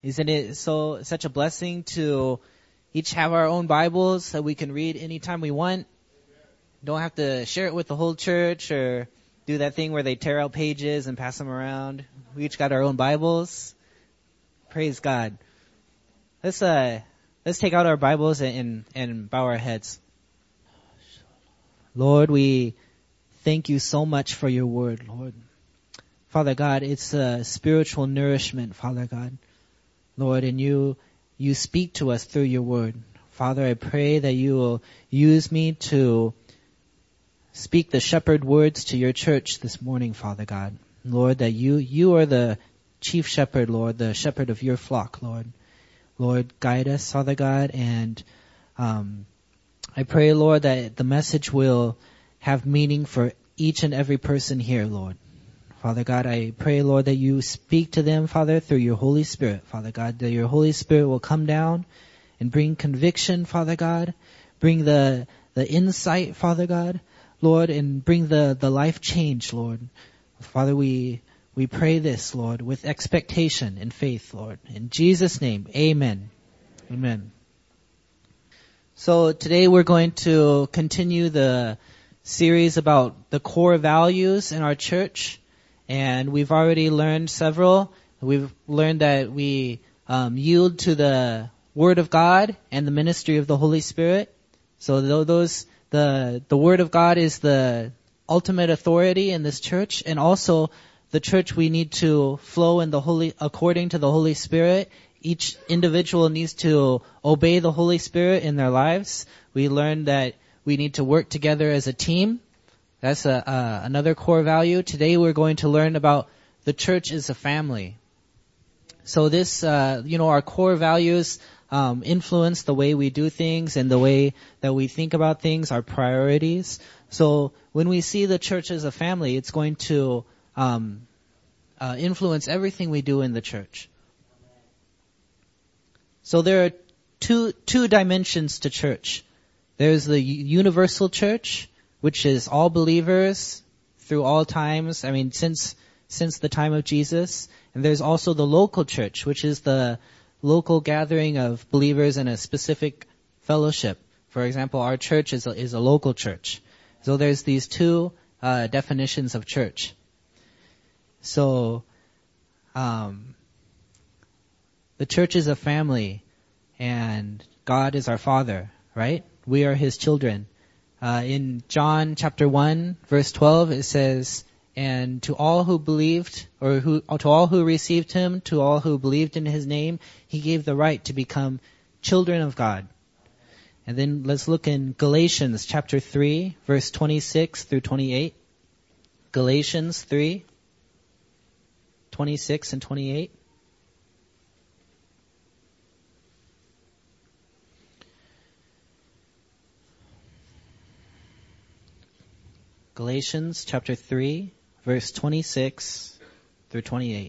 Isn't it such a blessing to each have our own Bibles that we can read anytime we want? Don't have to share it with the whole church or do that thing where they tear out pages and pass them around. We each got our own Bibles. Praise God. Let's take out our Bibles and bow our heads. Lord, we thank you so much for your word, Lord. Father God, it's a spiritual nourishment, Father God. Lord, and you speak to us through your word. Father, I pray that you will use me to speak the shepherd words to your church this morning, Father God. Lord, that you are the chief shepherd, Lord, the shepherd of your flock, Lord. Lord, guide us, Father God, and I pray, Lord, that the message will have meaning for each and every person here, Lord. Father God, I pray, Lord, that you speak to them, Father, through your Holy Spirit, Father God, that your Holy Spirit will come down and bring conviction, Father God, bring the insight, Father God, Lord, and bring the life change, Lord. Father, we pray this, Lord, with expectation and faith, Lord. In Jesus' name, amen. Amen. So today we're going to continue the series about the core values in our church. And we've already learned several. We've learned that we yield to the Word of God and the ministry of the Holy Spirit. So the Word of God is the ultimate authority in this church, and also the church, we need to flow in according to the Holy Spirit. Each individual needs to obey the Holy Spirit in their lives. We learned that we need to work together as a team. That's another core value. Today we're going to learn about the church as a family. So this, our core values influence the way we do things and the way that we think about things, our priorities. So when we see the church as a family, it's going to influence everything we do in the church. So there are two dimensions to church. There's the universal church, which is all believers through all times. I mean, since the time of Jesus. And there's also the local church, which is the local gathering of believers in a specific fellowship. For example, our church is a local church. So there's these two definitions of church. So the church is a family, and God is our Father, right? We are His children. In John chapter 1, verse 12, it says, "And to all who believed, to all who received Him, to all who believed in His name, He gave the right to become children of God." And then let's look in Galatians chapter 3, verse 26 through 28. Galatians 3, 26 and 28. Galatians chapter 3, verse 26 through 28.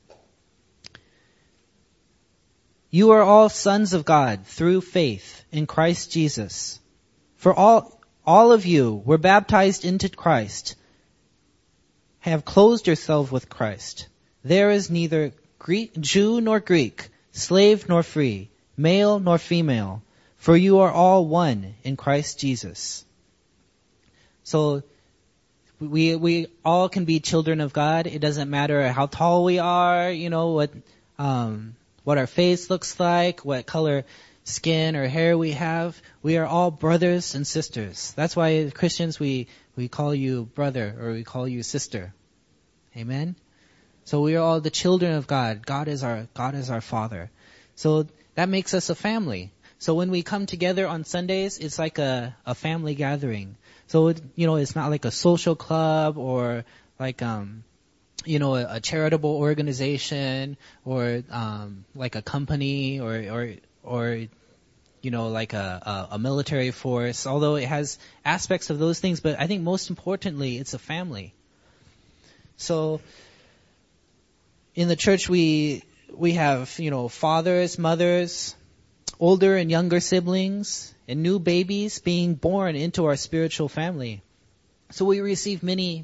"You are all sons of God through faith in Christ Jesus. For all of you were baptized into Christ, have clothed yourself with Christ. There is neither Jew nor Greek, slave nor free, male nor female, for you are all one in Christ Jesus." So we all can be children of God. It doesn't matter how tall we are, what our face looks like, what color skin or hair we have. We are all brothers and sisters. That's why Christians, we call you brother or we call you sister. Amen? So we are all the children of God. God is our Father. So that makes us a family. So when we come together on Sundays, it's like a family gathering. So, it's not like a social club or like, a charitable organization or, like a company or like a military force, although it has aspects of those things. But I think most importantly, it's a family. So in the church, we have, fathers, mothers, older and younger siblings, and new babies being born into our spiritual family. So we receive many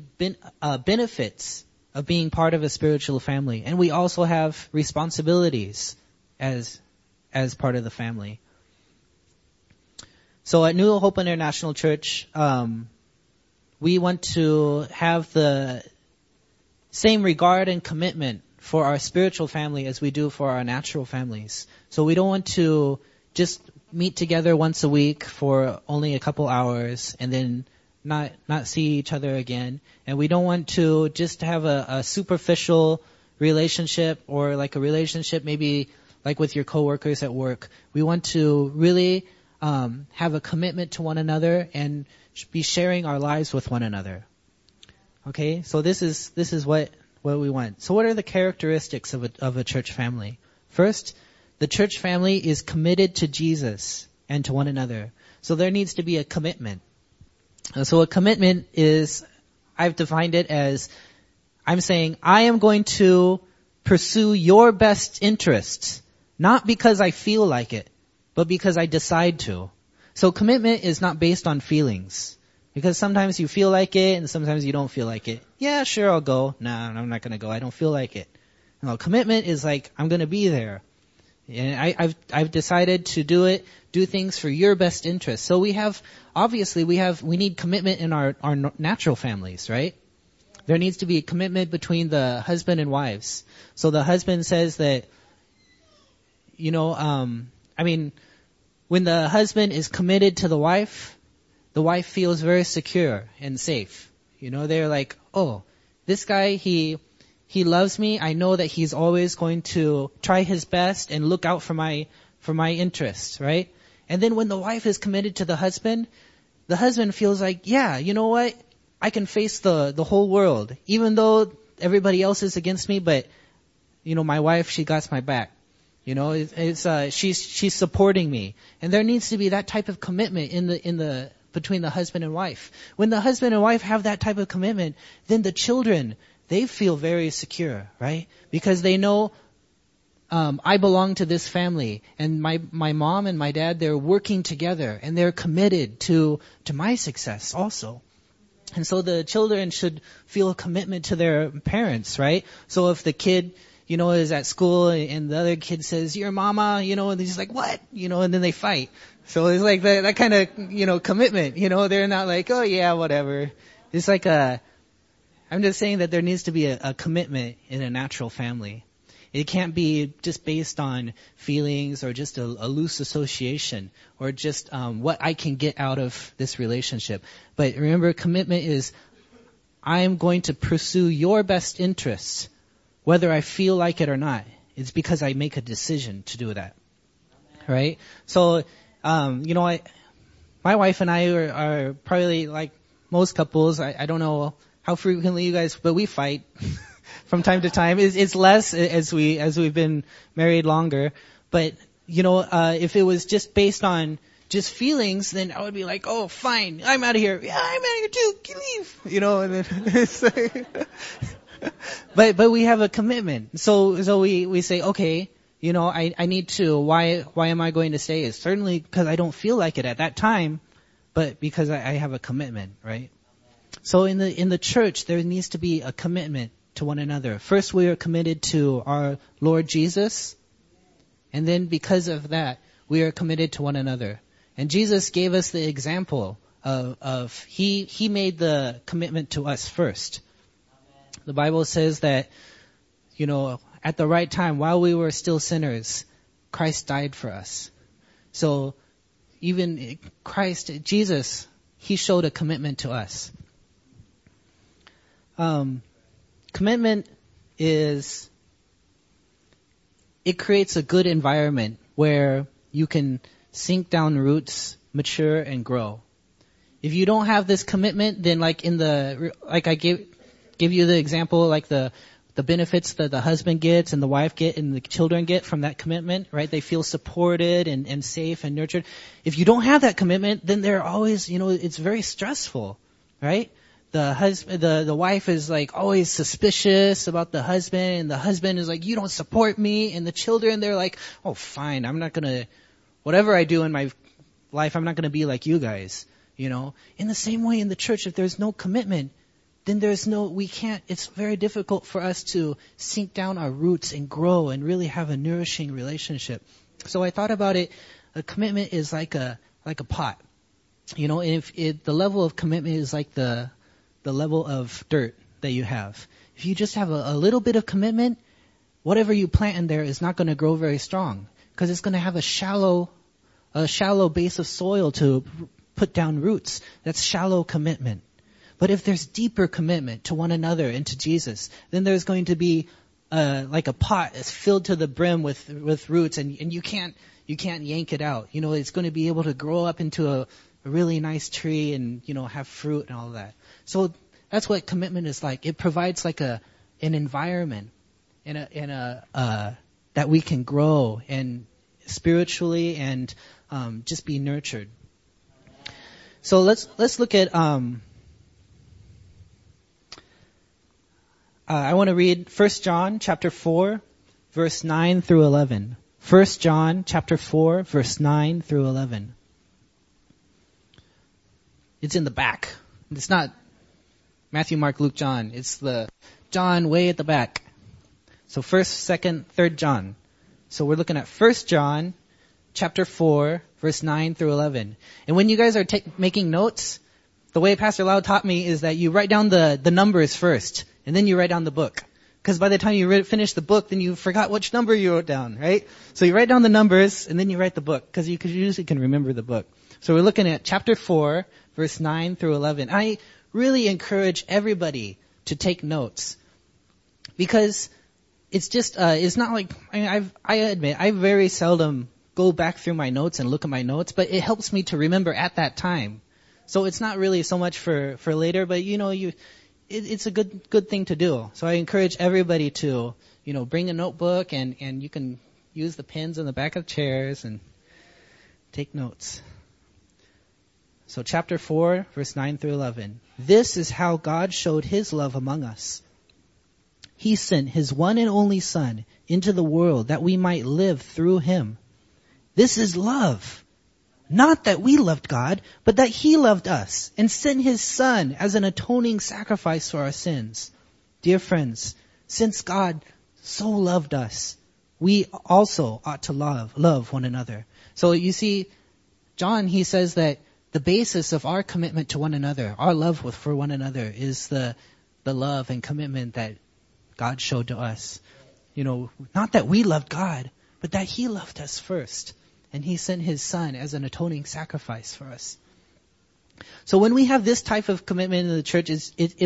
benefits of being part of a spiritual family. And we also have responsibilities as part of the family. So at New Hope International Church, we want to have the same regard and commitment for our spiritual family as we do for our natural families. So we don't want to just meet together once a week for only a couple hours and then not see each other again. And we don't want to just have a superficial relationship or like a relationship maybe like with your coworkers at work. We want to really have a commitment to one another and be sharing our lives with one another. Okay, so this is what we want. So what are the characteristics of a church family? First, the church family is committed to Jesus and to one another. So there needs to be a commitment. So a commitment is, I've defined it as, I'm saying, I am going to pursue your best interests, not because I feel like it, but because I decide to. So commitment is not based on feelings. Because sometimes you feel like it and sometimes you don't feel like it. Yeah, sure, I'll go. Nah, I'm not going to go. I don't feel like it. No, commitment is like, I'm going to be there. And I've decided to do things for your best interest. So we need commitment in our natural families, right? There needs to be a commitment between the husband and wives. So the husband says that, when the husband is committed to the wife feels very secure and safe. They're like, oh, this guy, he loves me. I know that he's always going to try his best and look out for my interests, right? And then when the wife is committed to the husband feels like, yeah, you know what? I can face the whole world, even though everybody else is against me, but, my wife, she got my back. She's supporting me. And there needs to be that type of commitment between the husband and wife. When the husband and wife have that type of commitment, then the children, they feel very secure, right? Because they know, I belong to this family, and my mom and my dad, they're working together, and they're committed to my success also. And so the children should feel a commitment to their parents, right? So if the kid, is at school and the other kid says, "Your mama," and he's like, "What?" And then they fight. So it's like that kind of, commitment, they're not like, "Oh yeah, whatever." It's like I'm just saying that there needs to be a commitment in a natural family. It can't be just based on feelings or just a loose association or just what I can get out of this relationship. But remember, commitment is, I am going to pursue your best interests, whether I feel like it or not. It's because I make a decision to do that. Right? So, my wife and I are probably like most couples. I don't know how frequently you guys, but we fight from time to time. It's less as we've been married longer. But, if it was just based on just feelings, then I would be like, oh, fine, I'm out of here. Yeah, I'm out of here too. Leave. And then it's like, but we have a commitment. So we say, okay, I need to, why am I going to stay? It's certainly because I don't feel like it at that time, but because I have a commitment, right? So in the church, there needs to be a commitment to one another. First, we are committed to our Lord Jesus, and then because of that, we are committed to one another. And Jesus gave us the example of he made the commitment to us first. The Bible says that, at the right time, while we were still sinners, Christ died for us. So even Christ, Jesus, he showed a commitment to us. Commitment it creates a good environment where you can sink down roots, mature, and grow. If you don't have this commitment, then like I give you the example, like the benefits that the husband gets and the wife get and the children get from that commitment, right? They feel supported and safe and nurtured. If you don't have that commitment, then they're always, it's very stressful, right? The wife is like always suspicious about the husband, and the husband is like, you don't support me, and the children, they're like, oh fine, whatever I do in my life, I'm not gonna be like you guys, In the same way in the church, if there's no commitment, then it's very difficult for us to sink down our roots and grow and really have a nourishing relationship. So I thought about it. A commitment is like a pot. If the level of commitment is like the level of dirt that you have. If you just have a little bit of commitment, whatever you plant in there is not going to grow very strong, because it's going to have a shallow base of soil to put down roots. That's shallow commitment. But if there's deeper commitment to one another and to Jesus, then there's going to be like a pot that's filled to the brim with roots, and you can't yank it out. It's going to be able to grow up into a really nice tree and have fruit and all of that. So that's what commitment is like. It provides like an environment that we can grow and spiritually and just be nurtured. So let's look at I want to read 1 John chapter 4 verse 9 through 11. 1 John chapter 4 verse 9 through 11. It's in the back. It's not Matthew, Mark, Luke, John. It's the John way at the back. So 1st, 2nd, 3rd John. So we're looking at 1 John chapter 4 verse 9 through 11. And when you guys are making notes, the way Pastor Lau taught me is that you write down the numbers first, and then you write down the book. Because by the time you finish the book, then you forgot which number you wrote down, right? So you write down the numbers, and then you write the book, because you usually can remember the book. So we're looking at chapter 4, verse 9 through 11. I really encourage everybody to take notes, because it's just, it's not like, I admit, I very seldom go back through my notes and look at my notes, but it helps me to remember at that time. So it's not really so much for later, but it's a good thing to do. So I encourage everybody to, bring a notebook, and you can use the pens on the back of chairs and take notes. So chapter 4, verse 9 through 11. This is how God showed his love among us. He sent his one and only Son into the world that we might live through him. This is love. Not that we loved God, but that he loved us and sent his Son as an atoning sacrifice for our sins. Dear friends, since God so loved us, we also ought to love one another. So you see, John, he says that the basis of our commitment to one another, our love for one another, is the love and commitment that God showed to us. Not that we loved God, but that he loved us first. And he sent his Son as an atoning sacrifice for us. So when we have this type of commitment in the church, it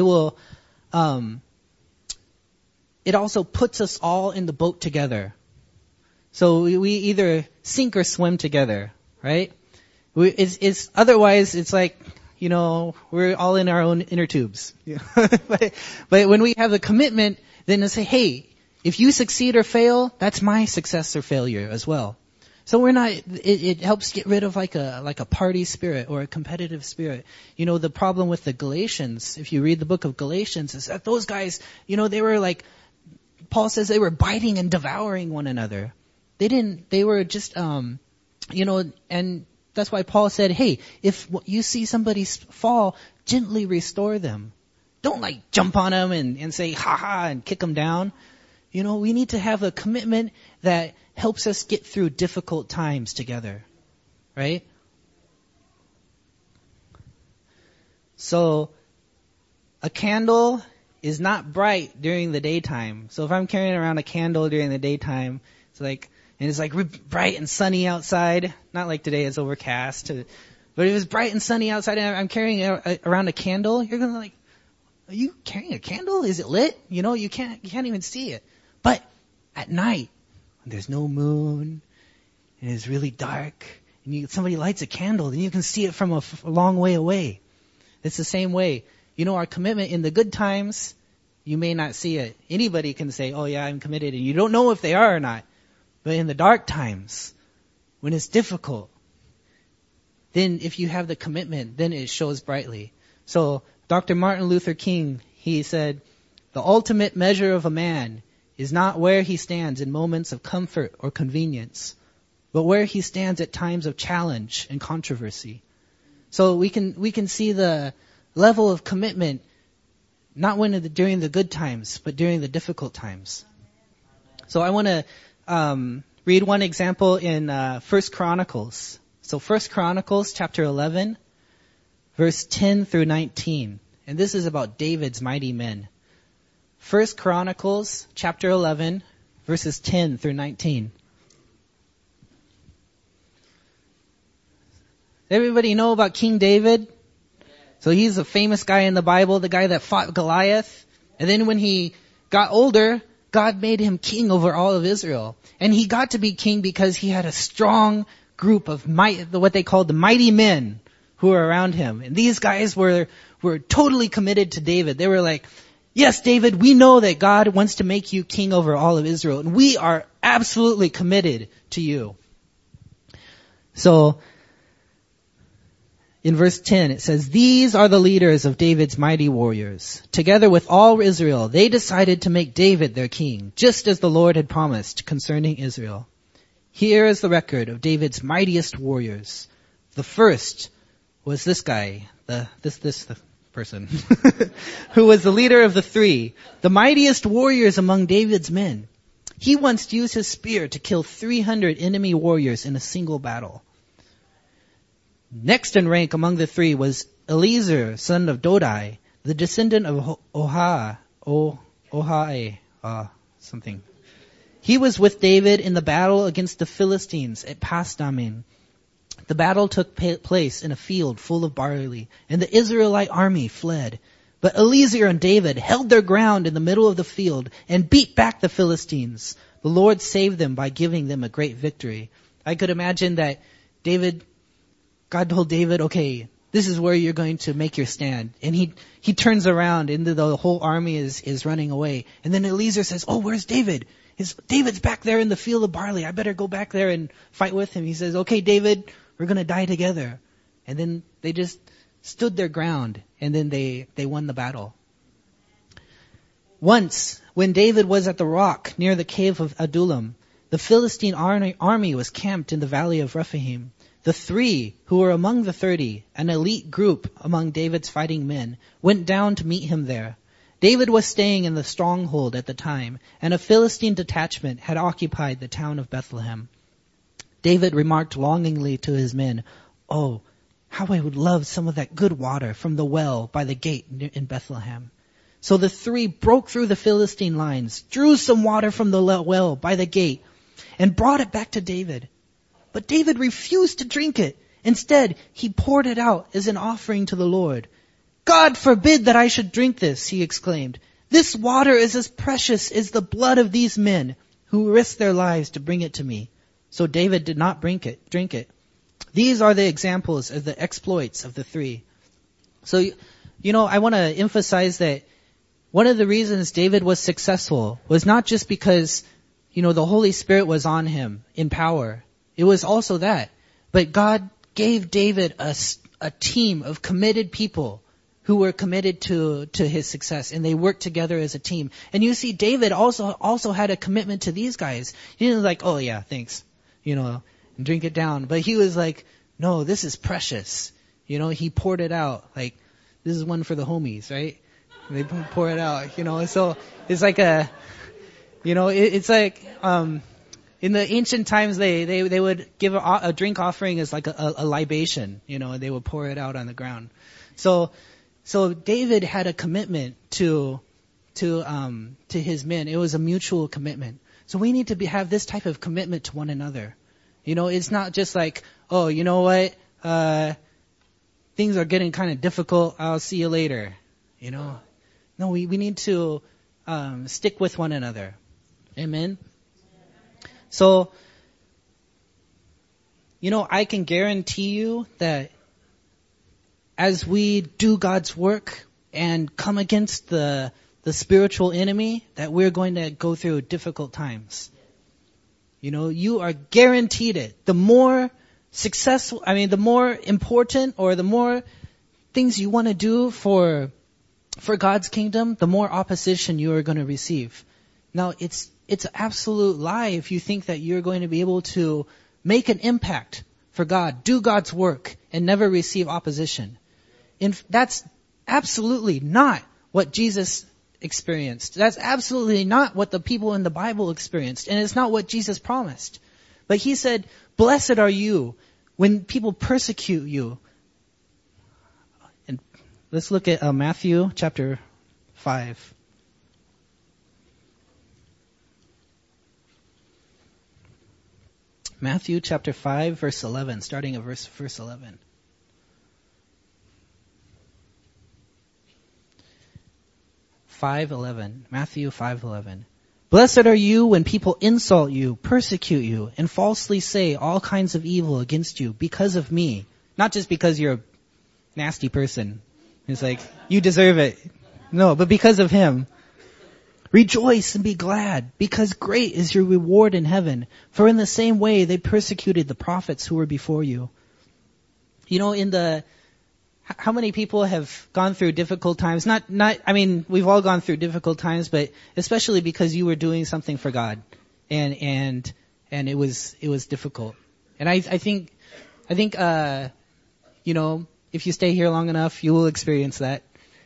also puts us all in the boat together. So we either sink or swim together, right? Otherwise it's like, we're all in our own inner tubes. But when we have the commitment, then to say, hey, if you succeed or fail, that's my success or failure as well. So we're not, it helps get rid of like a party spirit or a competitive spirit. The problem with the Galatians, if you read the book of Galatians, is that those guys, they were like, Paul says they were biting and devouring one another. They were just, and that's why Paul said, hey, if you see somebody fall, gently restore them. Don't like jump on them and say, ha ha, and kick them down. We need to have a commitment that helps us get through difficult times together, right? So a candle is not bright during the daytime. So if I'm carrying around a candle during the daytime, it's like bright and sunny outside. Not like today, it's overcast. But if it's bright and sunny outside and I'm carrying around a candle, you're gonna like, are you carrying a candle? Is it lit? You can't even see it. But at night, when there's no moon, and it's really dark, and somebody lights a candle, then you can see it from a long way away. It's the same way. Our commitment in the good times, you may not see it. Anybody can say, oh yeah, I'm committed, and you don't know if they are or not. But in the dark times, when it's difficult, then if you have the commitment, then it shows brightly. So Dr. Martin Luther King, he said, the ultimate measure of a man is not where he stands in moments of comfort or convenience, but where he stands at times of challenge and controversy. So we can see the level of commitment Not during the good times, but during the difficult times. So I want to read one example in 1 Chronicles. So 1 Chronicles chapter 11, verse 10 through 19. And this is about David's mighty men. 1 Chronicles chapter 11, verses 10 through 19. Everybody know about King David? So he's a famous guy in the Bible, the guy that fought Goliath. And then when he got older, God made him king over all of Israel. And he got to be king because he had a strong group of what they called the mighty men who were around him. And these guys were totally committed to David. They were like, yes, David, we know that God wants to make you king over all of Israel. And we are absolutely committed to you. So, in verse 10, it says, these are the leaders of David's mighty warriors. Together with all Israel, they decided to make David their king, just as the Lord had promised concerning Israel. Here is the record of David's mightiest warriors. The first was this guy, the person, who was the leader of the three, the mightiest warriors among David's men. He once used his spear to kill 300 enemy warriors in a single battle. Next in rank among the three was Eliezer, son of Dodai, the descendant of Ohai, something. He was with David in the battle against the Philistines at Pasdammim. The battle took place in a field full of barley, and the Israelite army fled. But Eliezer and David held their ground in the middle of the field and beat back the Philistines. The Lord saved them by giving them a great victory. I could imagine that God told David, okay, this is where you're going to make your stand. And he turns around and the whole army is running away. And then Eliezer says, oh, where's David? David's back there in the field of barley. I better go back there and fight with him. He says, okay, David, we're going to die together. And then they just stood their ground and then they won the battle. Once, when David was at the rock near the cave of Adullam, the Philistine army was camped in the valley of Rephaim. The three who were among the 30, an elite group among David's fighting men, went down to meet him there. David was staying in the stronghold at the time, and a Philistine detachment had occupied the town of Bethlehem. David remarked longingly to his men, oh, how I would love some of that good water from the well by the gate in Bethlehem. So the three broke through the Philistine lines, drew some water from the well by the gate, and brought it back to David. But David refused to drink it. Instead, he poured it out as an offering to the Lord. God forbid that I should drink this, he exclaimed. This water is as precious as the blood of these men who risked their lives to bring it to me. So David did not drink it. These are the examples of the exploits of the three. So, I want to emphasize that one of the reasons David was successful was not just because, the Holy Spirit was on him in power. It was also that. But God gave David a team of committed people who were committed to his success, and they worked together as a team. And you see, David also had a commitment to these guys. He didn't like, oh yeah, thanks, and drink it down. But he was like, no, this is precious. He poured it out. Like, this is one for the homies, right? They pour it out, So it's like it's like, in the ancient times, they would give a drink offering as like a libation, and they would pour it out on the ground. So David had a commitment to his men. It was a mutual commitment. So we need to have this type of commitment to one another. It's not just like, oh, you know what, things are getting kind of difficult. I'll see you later. No, we need to stick with one another. Amen. So, I can guarantee you that as we do God's work and come against the spiritual enemy, that we're going to go through difficult times. You are guaranteed it. The more successful, the more important or the more things you want to do for God's kingdom, the more opposition you are going to receive. Now, it's an absolute lie if you think that you're going to be able to make an impact for God, do God's work, and never receive opposition. That's absolutely not what Jesus experienced. That's absolutely not what the people in the Bible experienced, and it's not what Jesus promised. But he said, blessed are you when people persecute you. And let's look at Matthew chapter 5. Matthew chapter 5, verse 11, starting at verse 11. Matthew 5:11. Blessed are you when people insult you, persecute you, and falsely say all kinds of evil against you because of me. Not just because you're a nasty person. It's like, you deserve it. No, but because of him. Rejoice and be glad, because great is your reward in heaven. For in the same way they persecuted the prophets who were before you. You know, how many people have gone through difficult times? We've all gone through difficult times, but especially because you were doing something for God. And it was difficult. And I think, if you stay here long enough, you will experience that.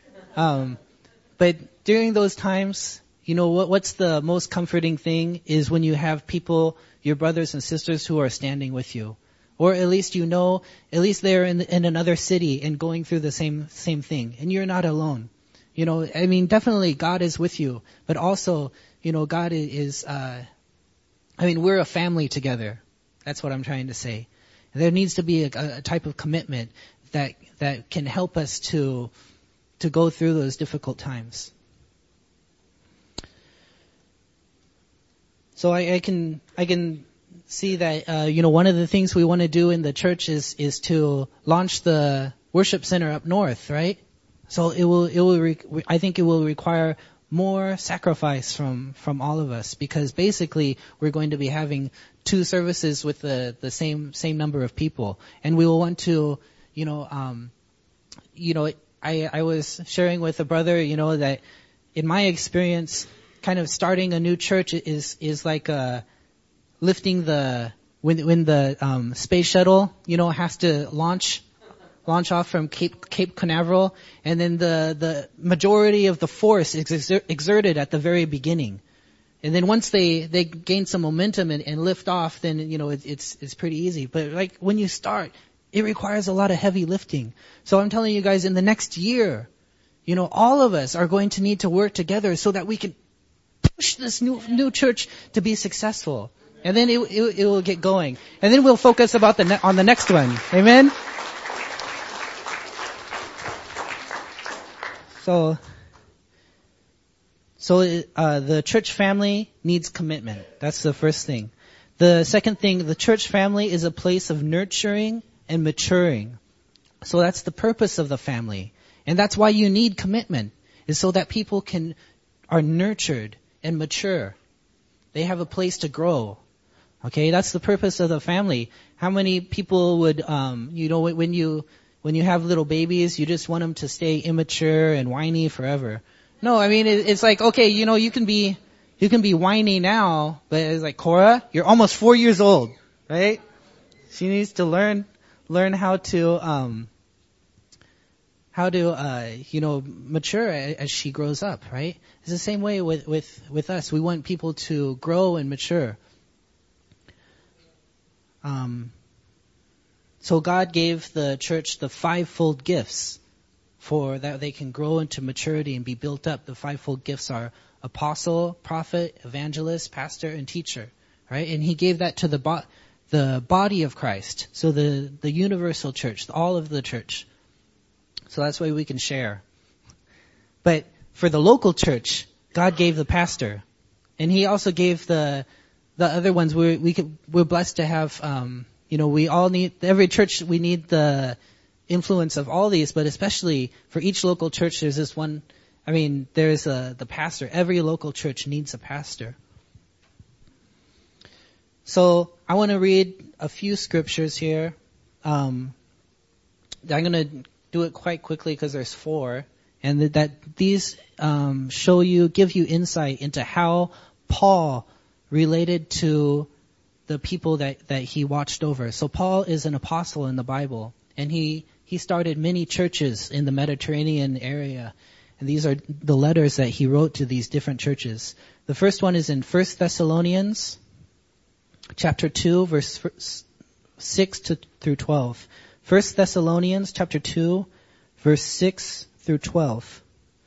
But during those times, what's the most comforting thing is when you have people, your brothers and sisters who are standing with you. Or at least they're in another city and going through the same thing. And you're not alone. Definitely God is with you. But also, God is, we're a family together. That's what I'm trying to say. There needs to be a type of commitment that can help us to go through those difficult times. So I can see that, one of the things we want to do in the church is to launch the worship center up north, right? So I think it will require more sacrifice from all of us, because basically we're going to be having 2 services with the same number of people. And we will want to, I was sharing with a brother, that in my experience, kind of starting a new church is like lifting when the space shuttle, has to launch off from Cape Canaveral, and then the majority of the force is exerted at the very beginning. And then once they gain some momentum and lift off, then, it's pretty easy. But like when you start, it requires a lot of heavy lifting. So I'm telling you guys, in the next year, all of us are going to need to work together so that we can push this new church to be successful. And then it will get going. And then we'll focus on the next one. Amen? So the church family needs commitment. That's the first thing. The second thing, the church family is a place of nurturing and maturing. So that's the purpose of the family. And that's why you need commitment, is so that people are nurtured and mature. They have a place to grow. Okay, that's the purpose of the family. How many people would, when you have little babies, you just want them to stay immature and whiny forever? No, it's like, okay, you can be whiny now, but it's like, Cora, you're almost 4 years old, right? She needs to learn how to mature as she grows up, right? It's the same way with us. We want people to grow and mature. So God gave the church the 5-fold gifts for that they can grow into maturity and be built up. The 5-fold gifts are apostle, prophet, evangelist, pastor, and teacher, right? And he gave that to the body of Christ. So the universal church, all of the church. So that's why we can share. But for the local church, God gave the pastor. And he also gave the other ones. We're blessed to have, we all need, every church, we need the influence of all these, but especially for each local church, there's this one, there's the pastor. Every local church needs a pastor. So I want to read a few scriptures here. I'm going to do it quite quickly because there's 4, and that these give you insight into how Paul related to the people that he watched over. So Paul is an apostle in the Bible, and he started many churches in the Mediterranean area. And these are the letters that he wrote to these different churches. The first one is in 1 Thessalonians chapter 2, verse 6 through 12. 1 Thessalonians chapter 2, verse 6 through 12.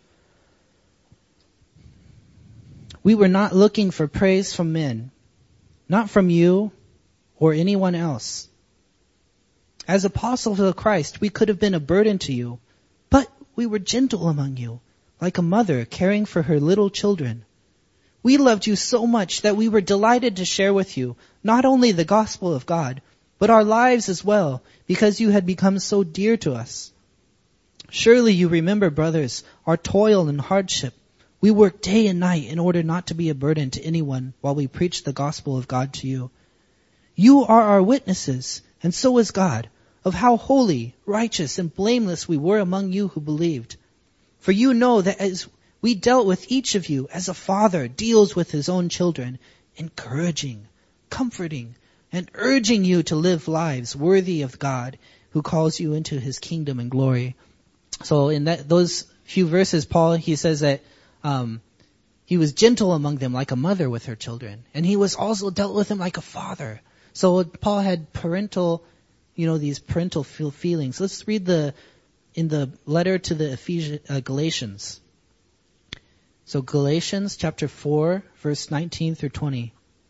We were not looking for praise from men, not from you or anyone else. As apostles of Christ, we could have been a burden to you, but we were gentle among you, like a mother caring for her little children. We loved you so much that we were delighted to share with you not only the gospel of God, but our lives as well, because you had become so dear to us. Surely you remember, brothers, our toil and hardship. We worked day and night in order not to be a burden to anyone while we preached the gospel of God to you. You are our witnesses, and so is God, of how holy, righteous, and blameless we were among you who believed. For you know that as we dealt with each of you as a father deals with his own children, encouraging, comforting, and urging you to live lives worthy of God, who calls you into his kingdom and glory. So in those few verses, Paul, he says that he was gentle among them like a mother with her children. And he was also dealt with them like a father. So Paul had these parental feelings. Let's read in the letter to the Galatians. So Galatians chapter 4, verse 19 through 20.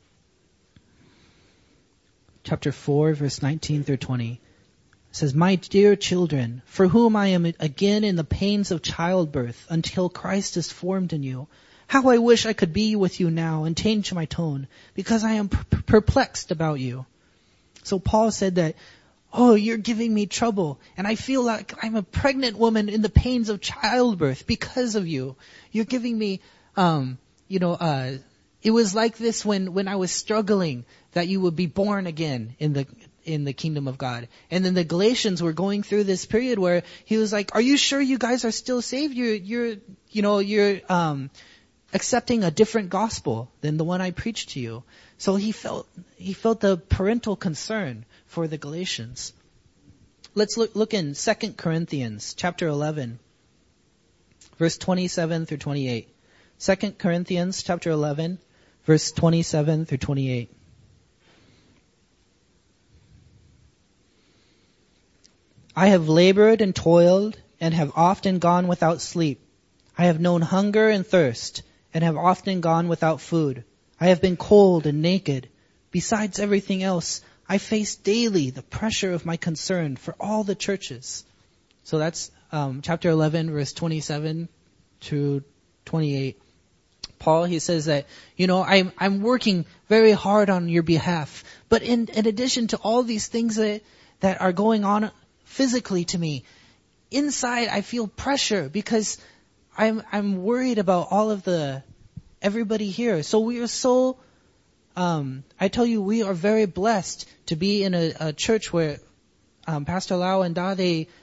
Chapter 4, verse 19 through 20. It says, My dear children, for whom I am again in the pains of childbirth until Christ is formed in you, how I wish I could be with you now and change my tone, because I am perplexed about you. So Paul said that, you're giving me trouble, and I feel like I'm a pregnant woman in the pains of childbirth because of you. You're giving me, it was like this when I was struggling that you would be born again in the kingdom of God. And then the Galatians were going through this period where he was like, are you sure you guys are still saved? You're accepting a different gospel than the one I preached to you. So he felt the parental concern for the Galatians. Let's look in 2 Corinthians chapter 11, verse 27 through 28. 2 Corinthians chapter 11, verse 27 through 28. I have labored and toiled and have often gone without sleep. I have known hunger and thirst and have often gone without food. I have been cold and naked. Besides everything else, I face daily the pressure of my concern for all the churches. So that's chapter 11, verse 27 to 28. Paul, he says that, I'm working very hard on your behalf. But in addition to all these things that are going on physically to me, inside I feel pressure because I'm worried about all of everybody here. So we are so, I tell you, we are very blessed to be in a church where Pastor Lau and Da,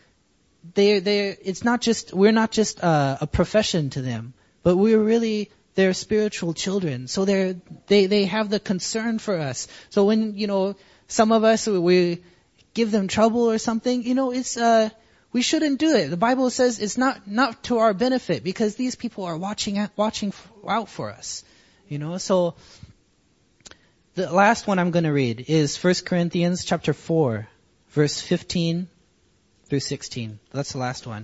we're not just a profession to them, but we're really their spiritual children. So they have the concern for us. So when, some of us, we give them trouble or something, we shouldn't do it. The Bible says it's not to our benefit because these people are watching out for us. So the last one I'm going to read is 1 Corinthians chapter 4, verse 15 through 16. That's the last one.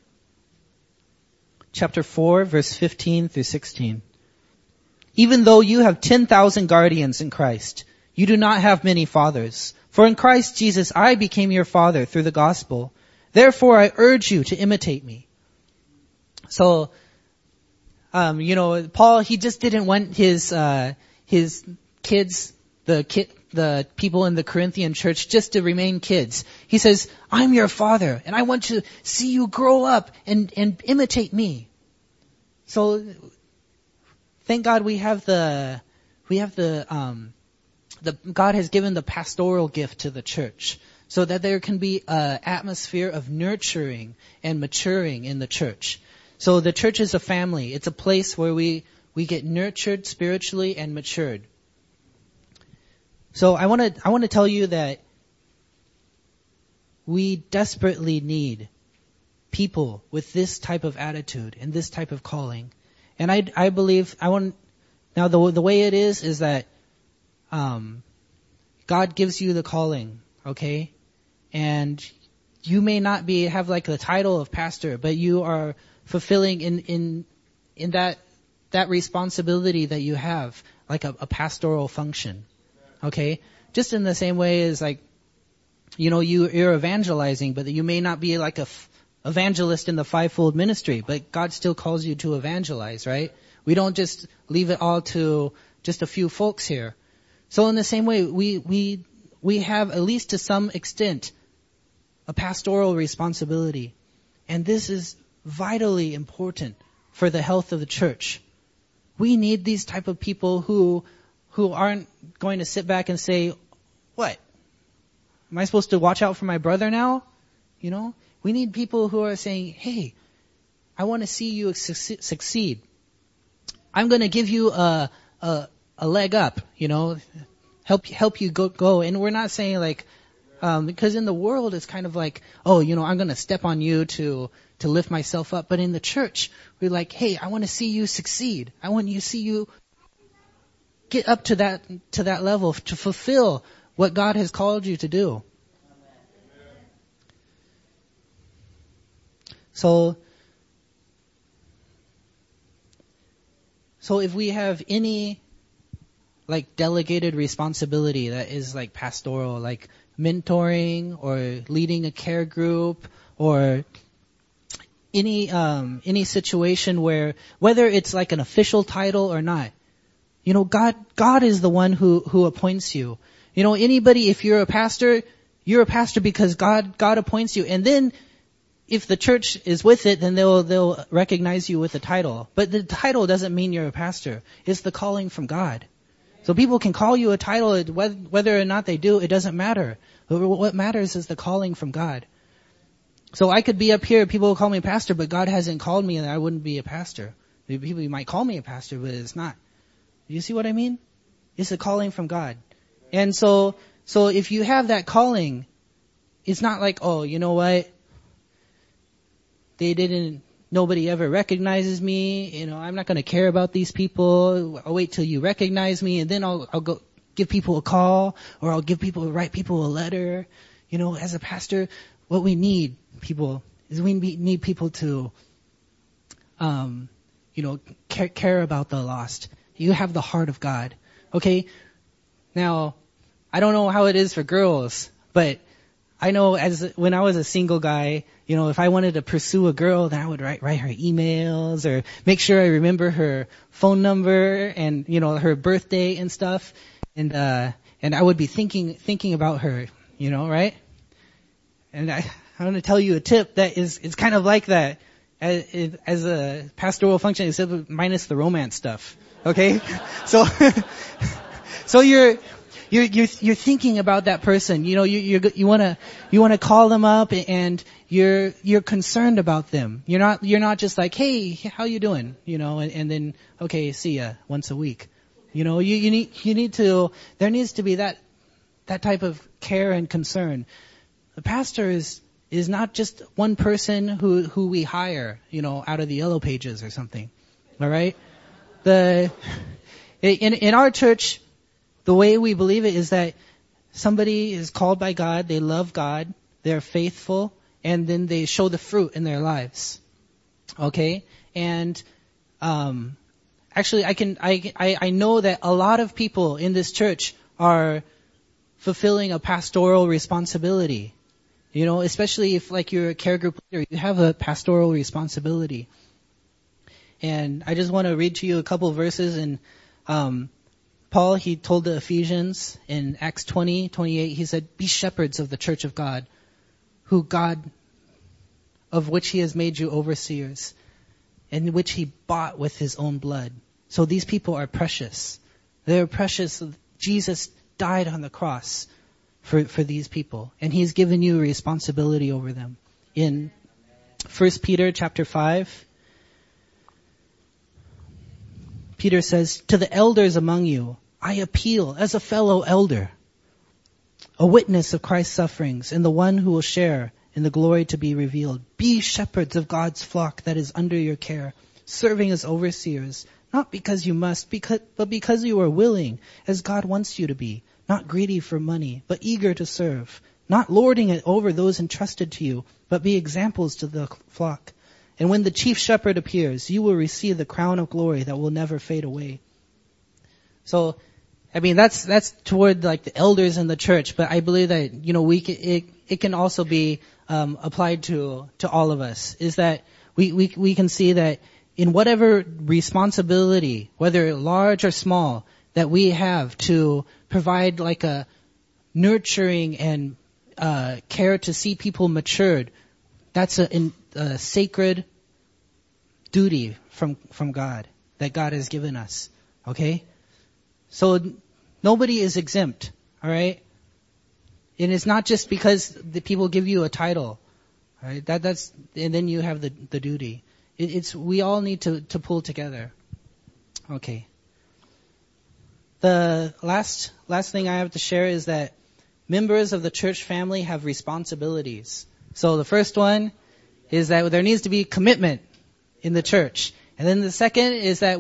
Chapter 4, verse 15 through 16. Even though you have 10,000 guardians in Christ, you do not have many fathers. For in Christ Jesus I became your father through the gospel. Therefore I urge you to imitate me. So, Paul, he just didn't want his kids, the people in the Corinthian church, just to remain kids. He says, I'm your father, and I want to see you grow up and imitate me. So, thank God God has given the pastoral gift to the church so that there can be an atmosphere of nurturing and maturing in the church. So the church is a family. It's a place where we get nurtured spiritually and matured. So I want to tell you that we desperately need people with this type of attitude and this type of calling. And I believe now the way it is that God gives you the calling, okay? And you may not have like the title of pastor, but you are fulfilling in that responsibility that you have, like a pastoral function. Okay? Just in the same way as like, you're evangelizing, but you may not be like a evangelist in the fivefold ministry, but God still calls you to evangelize, right? We don't just leave it all to just a few folks here. So in the same way, we have, at least to some extent, a pastoral responsibility. And this is vitally important for the health of the church. We need these type of people who aren't going to sit back and say, what? Am I supposed to watch out for my brother now? We need people who are saying, hey, I want to see you succeed. I'm going to give you a leg up, help you go. And we're not saying like, because in the world it's kind of like, I'm going to step on you to lift myself up. But in the church, we're like, hey, I want to see you succeed. I want you to see you get up to that level to fulfill what God has called you to do. So if we have any like delegated responsibility that is like pastoral, like mentoring or leading a care group or any situation where, whether it's like an official title or not, God is the one who appoints you. Anybody, if you're a pastor because God appoints you. And then if the church is with it, then they'll recognize you with a title. But the title doesn't mean you're a pastor. It's the calling from God. So people can call you a title, whether or not they do, it doesn't matter. What matters is the calling from God. So I could be up here, people will call me a pastor, but God hasn't called me and I wouldn't be a pastor. People might call me a pastor, but it's not. You see what I mean? It's a calling from God. And so if you have that calling, it's not like, oh, you know what? Nobody ever recognizes me. I'm not going to care about these people. I'll wait till you recognize me and then I'll go give people a call, or I'll write people a letter. As a pastor, what we need people is we need people to, care about the lost. You have the heart of God. Okay. Now, I don't know how it is for girls, but I know when I was a single guy, if I wanted to pursue a girl, then I would write her emails or make sure I remember her phone number and, her birthday and stuff. And I would be thinking about her, right? And I want to tell you a tip that it's kind of like that as a pastoral function, except minus the romance stuff. Okay? So you're thinking about that person. You want to call them up and you're concerned about them. You're not just like, hey, how you doing? And then, okay, see ya once a week. You need to, there needs to be that type of care and concern. The pastor is not just one person who we hire, out of the Yellow Pages or something. All right? In our church, the way we believe it is that somebody is called by God, they love God, they're faithful, and then they show the fruit in their lives. Okay? And actually I know that a lot of people in this church are fulfilling a pastoral responsibility. Especially if like you're a care group leader, you have a pastoral responsibility. And I just want to read to you a couple of verses. And Paul, he told the Ephesians in Acts 20:28, he said, "Be shepherds of the church of God, of which he has made you overseers, and which he bought with his own blood." So these people are precious. They're precious. Jesus died on the cross for these people, and he's given you responsibility over them. In 1 Peter chapter 5, Peter says, "To the elders among you, I appeal as a fellow elder, a witness of Christ's sufferings, and the one who will share and the glory to be revealed. Be shepherds of God's flock that is under your care, serving as overseers, not because you must, but because you are willing, as God wants you to be, not greedy for money, but eager to serve, not lording it over those entrusted to you, but be examples to the flock. And when the chief shepherd appears, you will receive the crown of glory that will never fade away. So, I mean, that's toward like the elders in the church, but I believe that, it can also be applied to all of us. Is that we can see that in whatever responsibility, whether large or small, that we have to provide like a nurturing and care to see people matured, that's a sacred duty from God that God has given us. Okay? So nobody is exempt, all right? And it's not just because the people give you a title, all right? That's and then you have the duty. We all need to pull together. Okay. The last thing I have to share is that members of the church family have responsibilities. So the first one is that there needs to be commitment in the church. And then the second is that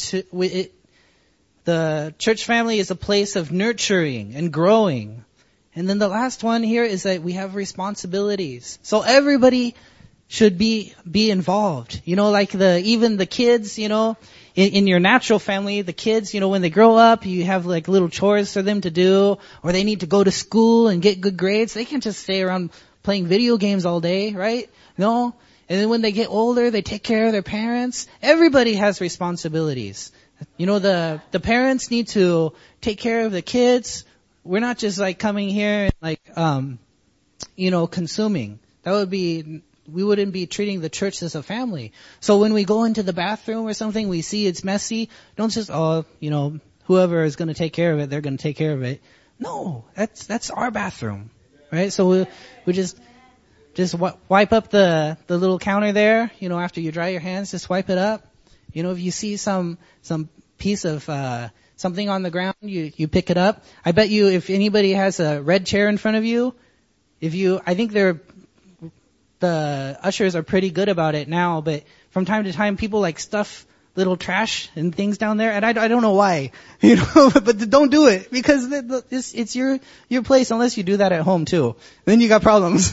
the church family is a place of nurturing and growing. And then the last one here is that we have responsibilities. So everybody should be involved. Like even the kids, in your natural family, the kids, when they grow up, you have like little chores for them to do, or they need to go to school and get good grades. They can't just stay around playing video games all day, right? No. And then when they get older, they take care of their parents. Everybody has responsibilities. The parents need to take care of the kids. We're not just like coming here and like, consuming. We wouldn't be treating the church as a family. So when we go into the bathroom or something, we see it's messy. Don't just, whoever is going to take care of it, they're going to take care of it. No, that's our bathroom, right? So we just wipe up the little counter there, after you dry your hands, just wipe it up. If you see some piece of, something on the ground, you pick it up. I bet you if anybody has a red chair in front of you, I think the ushers are pretty good about it now, but from time to time people like stuff little trash and things down there, and I don't know why, but don't do it, because it's your place unless you do that at home too. Then you got problems.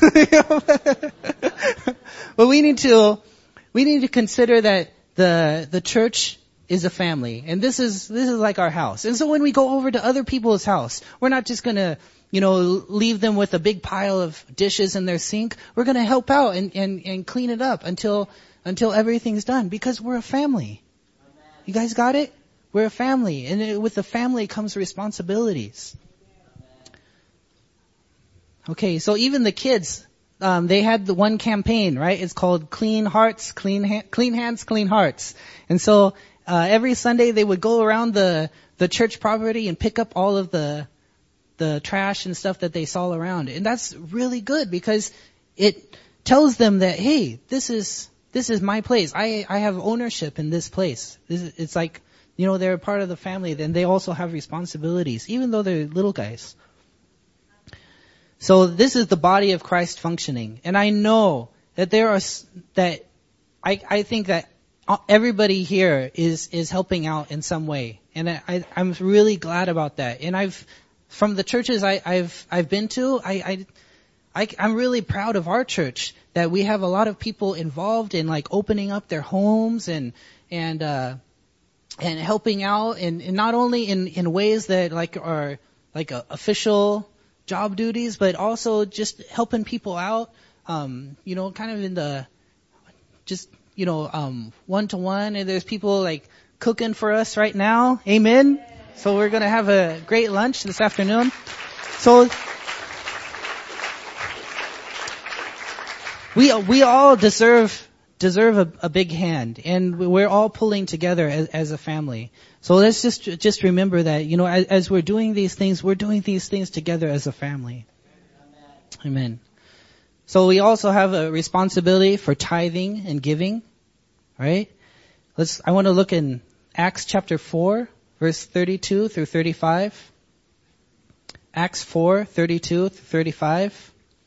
But we need to consider that the church is a family, and this is like our house. And so when we go over to other people's house, we're not just gonna leave them with a big pile of dishes in their sink. We're gonna help out and clean it up until everything's done, because we're a family. You guys got it? We're a family, and with the family comes responsibilities. Okay, so even the kids, they had the one campaign, right? It's called Clean Hearts, Clean Hands, Clean Hearts. And so every Sunday they would go around the church property and pick up all of the trash and stuff that they saw around. And that's really good, because it tells them that, hey, this is my place. I have ownership in this place. It's like, they're a part of the family, then they also have responsibilities, even though they're little guys. So this is the body of Christ functioning. And I know that I think that everybody here is helping out in some way. And I'm really glad about that. And from the churches I've been to, I'm really proud of our church, that we have a lot of people involved in like opening up their homes and helping out, and not only in ways that like are like official job duties, but also just helping people out, kind of in the just one-to-one. And there's people like cooking for us right now. Amen. So we're gonna have a great lunch this afternoon. So we all deserve a big hand, and we're all pulling together as a family. So let's just remember that, as we're doing these things together as a family. Amen. So we also have a responsibility for tithing and giving, right? I want to look in Acts chapter 4, verse 32 through 35. Acts 4:32 through 35.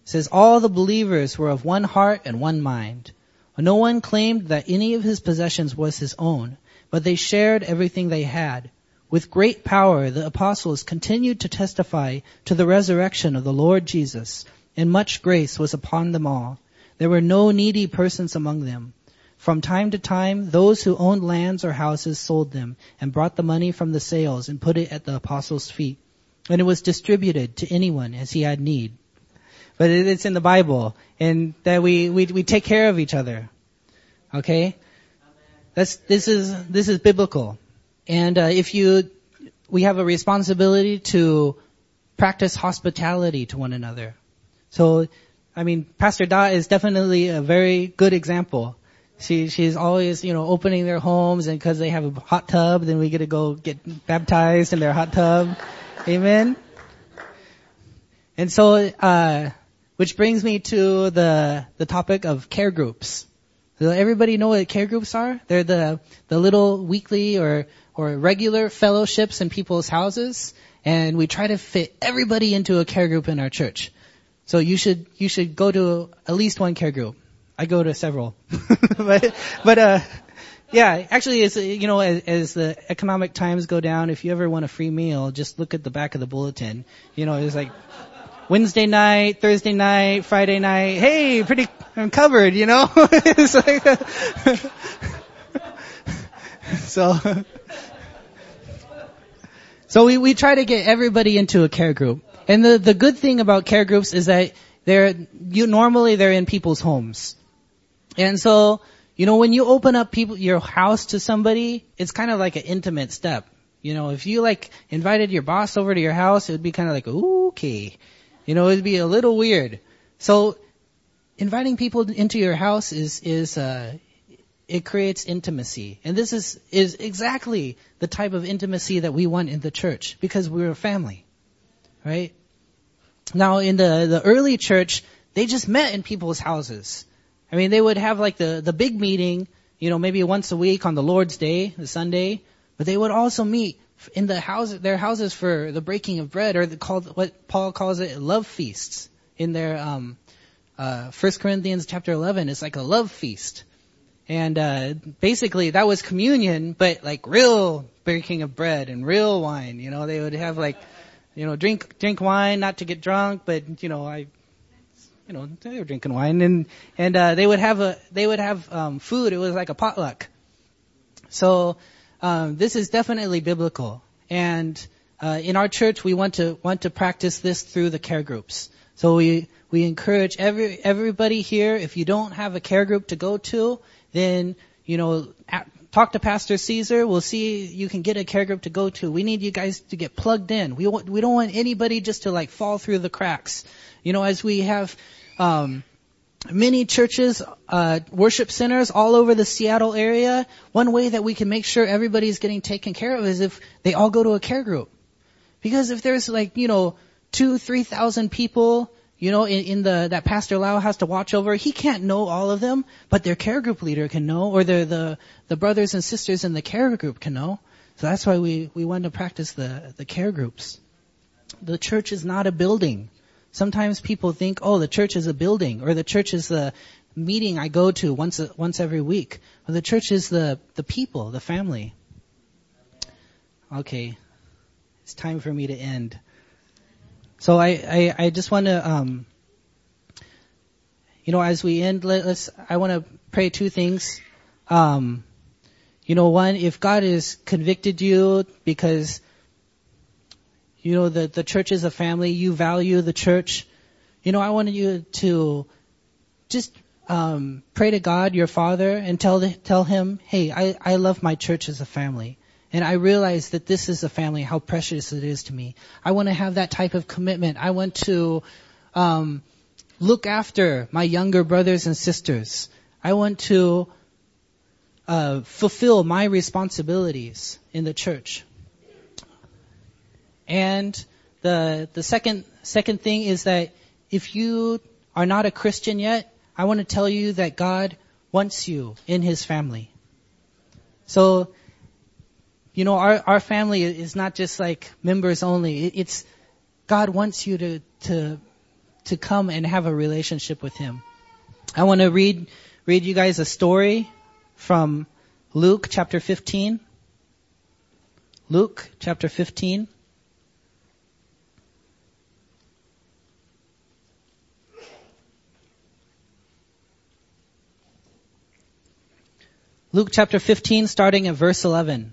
It says, all the believers were of one heart and one mind. No one claimed that any of his possessions was his own, but they shared everything they had. With great power, the apostles continued to testify to the resurrection of the Lord Jesus, and much grace was upon them all. There were no needy persons among them. From time to time, those who owned lands or houses sold them and brought the money from the sales and put it at the apostles' feet. And it was distributed to anyone as he had need. But it's in the Bible, and that we take care of each other. Okay? This is biblical. And we have a responsibility to practice hospitality to one another. So, Pastor Da is definitely a very good example. She's always, opening their homes, and because they have a hot tub, then we get to go get baptized in their hot tub. Amen. And so, which brings me to the topic of care groups. Does everybody know what care groups are? They're the little weekly or regular fellowships in people's houses, and we try to fit everybody into a care group in our church. So you should go to at least one care group. I go to several. but yeah, actually it's, as the economic times go down, if you ever want a free meal, just look at the back of the bulletin. It's like Wednesday night, Thursday night, Friday night. Hey, I'm covered, It's like, So we try to get everybody into a care group. And the good thing about care groups is that normally they're in people's homes. And so, when you open up your house to somebody, it's kind of like an intimate step. If you invited your boss over to your house, it would be kind of like, okay. It'd be a little weird. So inviting people into your house it creates intimacy. And this is exactly the type of intimacy that we want in the church, because we're a family. Right? Now in the early church, they just met in people's houses. They would have the big meeting, maybe once a week on the Lord's Day, the Sunday, but they would also meet in their houses for the breaking of bread, or what Paul calls it, love feasts. In their 1 Corinthians chapter 11, it's like a love feast. And basically that was communion, but real breaking of bread and real wine. They would have drink wine, not to get drunk, but they were drinking wine, and they would have food. It was like a potluck. So this is definitely biblical, and in our church we want to practice this through the care groups. So we encourage everybody here. If you don't have a care group to go to, then talk to Pastor Caesar. We'll see you can get a care group to go to. We need you guys to get plugged in. We don't want anybody just to fall through the cracks. As we have many churches, worship centers all over the Seattle area, one way that we can make sure everybody's getting taken care of is if they all go to a care group. Because if there's 2,000-3,000 people, that Pastor Lau has to watch over, he can't know all of them, but their care group leader can know, or the brothers and sisters in the care group can know. So that's why we want to practice the care groups. The church is not a building. Sometimes people think, the church is a building, or the church is the meeting I go to once every week. Well, the church is the people, the family. Okay. It's time for me to end. So I just want to, as we end, I want to pray two things. One, if God has convicted you because the church is a family, you value the church. I wanted you to just pray to God, your Father, and tell Him, hey, I love my church as a family. And I realize that this is a family, how precious it is to me. I want to have that type of commitment. I want to look after my younger brothers and sisters. I want to fulfill my responsibilities in the church. And the second thing is that if you are not a Christian yet, I want to tell you that God wants you in His family. So, our family is not just members only. It's God wants you to to come and have a relationship with Him. I want to read you guys a story from Luke chapter 15. Luke chapter 15. Luke chapter 15, starting at verse 11.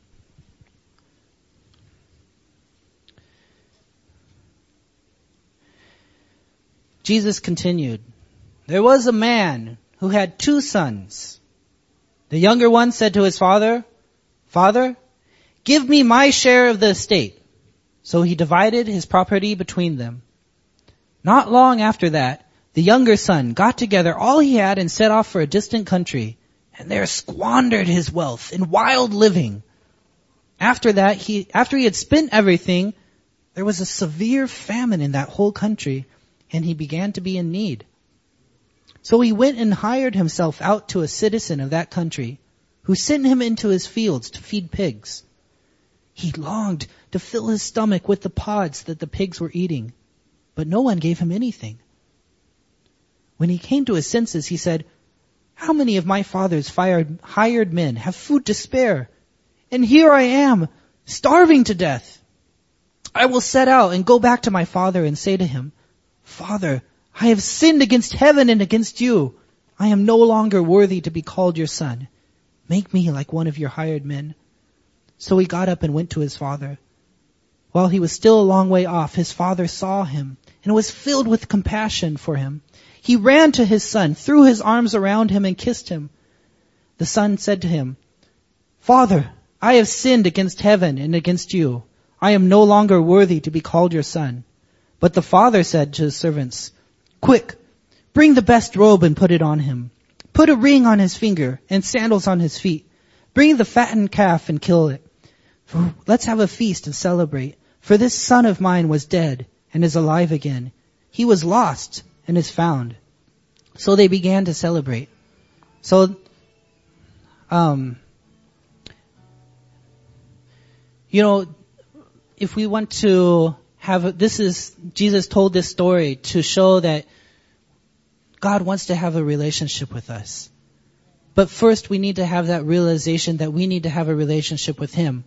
Jesus continued, "There was a man who had 2 sons. The younger one said to his father, 'Father, give me my share of the estate.' So he divided his property between them. Not long after that, the younger son got together all he had and set off for a distant country, and there squandered his wealth in wild living. After he had spent everything, there was a severe famine in that whole country, and he began to be in need. So he went and hired himself out to a citizen of that country, who sent him into his fields to feed pigs. He longed to fill his stomach with the pods that the pigs were eating, but no one gave him anything. When he came to his senses, he said, 'How many of my father's hired men have food to spare? And here I am, starving to death. I will set out and go back to my father and say to him, Father, I have sinned against heaven and against you. I am no longer worthy to be called your son. Make me like one of your hired men.' So he got up and went to his father. While he was still a long way off, his father saw him and was filled with compassion for him. He ran to his son, threw his arms around him and kissed him. The son said to him, 'Father, I have sinned against heaven and against you. I am no longer worthy to be called your son.' But the father said to his servants, 'Quick, bring the best robe and put it on him. Put a ring on his finger and sandals on his feet. Bring the fattened calf and kill it. Let's have a feast and celebrate. For this son of mine was dead and is alive again. He was lost and is found.' So they began to celebrate." So, if we want to Jesus told this story to show that God wants to have a relationship with us. But first we need to have that realization that we need to have a relationship with Him.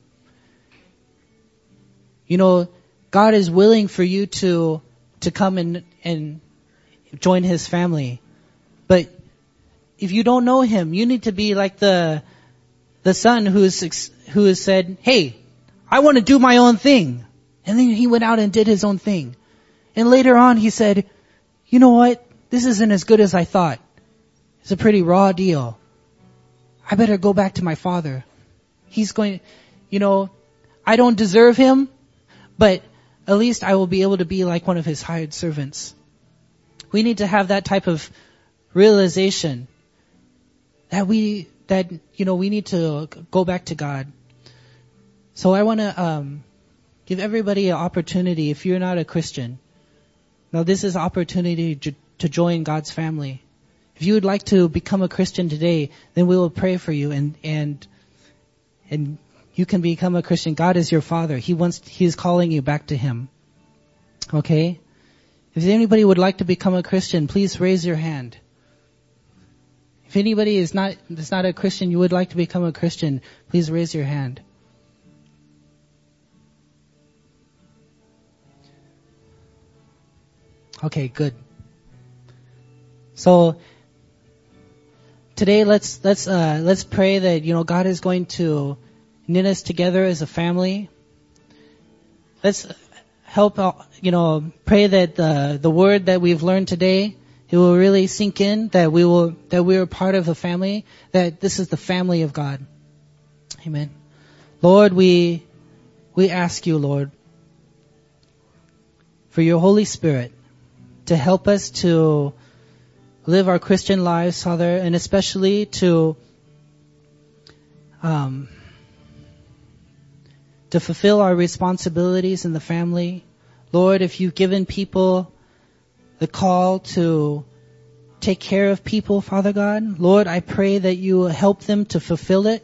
God is willing for you to come and join His family. But if you don't know Him, you need to be like the son who has said, "Hey, I want to do my own thing." And then he went out and did his own thing. And later on he said, "You know what? This isn't as good as I thought. It's a pretty raw deal. I better go back to my father. He's going, I don't deserve him, but at least I will be able to be like one of his hired servants." We need to have that type of realization that we need to go back to God. So I want to give everybody an opportunity. If you're not a Christian, now this is an opportunity to join God's family. If you would like to become a Christian today, then we will pray for you and you can become a Christian. God is your Father. He is calling you back to Him. Okay? If anybody would like to become a Christian, please raise your hand. If anybody is not a Christian, you would like to become a Christian, please raise your hand. Okay, good. So today let's pray that God is going to knit us together as a family. Let's help pray that the word that we've learned today, it will really sink in, that we are part of a family, that this is the family of God. Amen. Lord, we ask you, Lord, for your Holy Spirit to help us to live our Christian lives, Father, and especially to fulfill our responsibilities in the family. Lord, if you've given people the call to take care of people, Father God, Lord, I pray that you help them to fulfill it.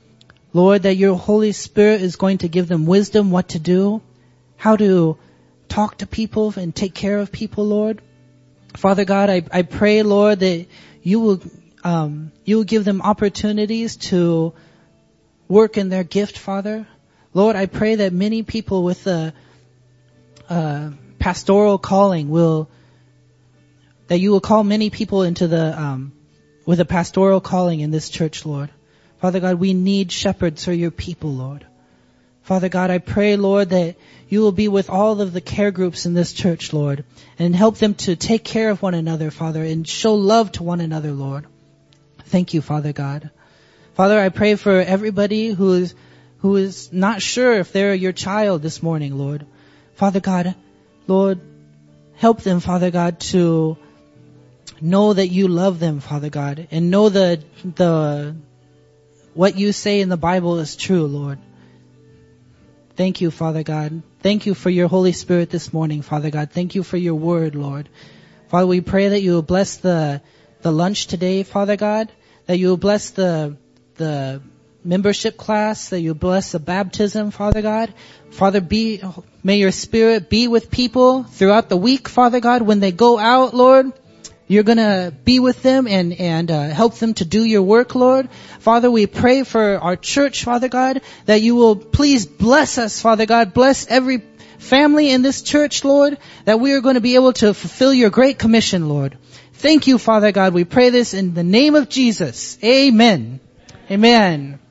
Lord, that your Holy Spirit is going to give them wisdom what to do, how to talk to people and take care of people, Lord. Father God, I pray, Lord, that you will give them opportunities to work in their gift, Father. Lord, I pray that many people with a pastoral calling that you will call many people into with a pastoral calling in this church, Lord. Father God, we need shepherds for your people, Lord. Father God, I pray, Lord, that you will be with all of the care groups in this church, Lord, and help them to take care of one another, Father, and show love to one another, Lord. Thank you, Father God. Father, I pray for everybody who is not sure if they're your child this morning, Lord. Father God, Lord, help them, Father God, to know that you love them, Father God, and know what you say in the Bible is true, Lord. Thank you, Father God. Thank you for your Holy Spirit this morning, Father God. Thank you for your word, Lord. Father, we pray that you will bless the lunch today, Father God, that you will bless the membership class, that you bless the baptism, Father God. Father, may your Spirit be with people throughout the week, Father God, when they go out, Lord. You're going to be with them and help them to do your work, Lord. Father, we pray for our church, Father God, that you will please bless us, Father God. Bless every family in this church, Lord, that we are going to be able to fulfill your great commission, Lord. Thank you, Father God. We pray this in the name of Jesus. Amen. Amen.